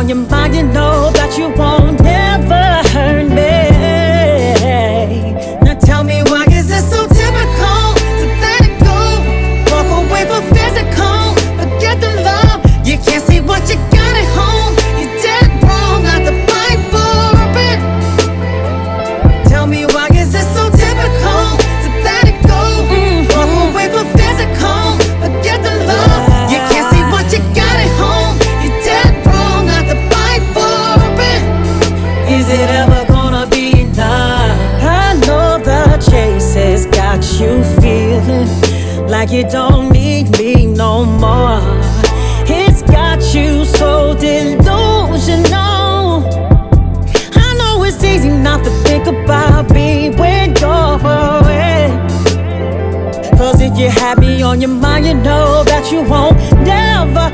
on your mind, you know that you won't never hurt me. Now tell me, why is it so typical to let it go? Walk away for physical, forget the love. You can't see what you got at home. You're dead wrong, not to fight for it. Tell me, why is it so typical to let it go? Walk away for physical, forget the love. You can't see what you got at home. You're dead wrong, not to fight for it. Is it ever gonna be enough? I know the chase has got you feeling like you don't need me no more. It's got you so delusional. I know it's easy not to think about me when you're away. Cause if you have me on your mind, you know that you won't never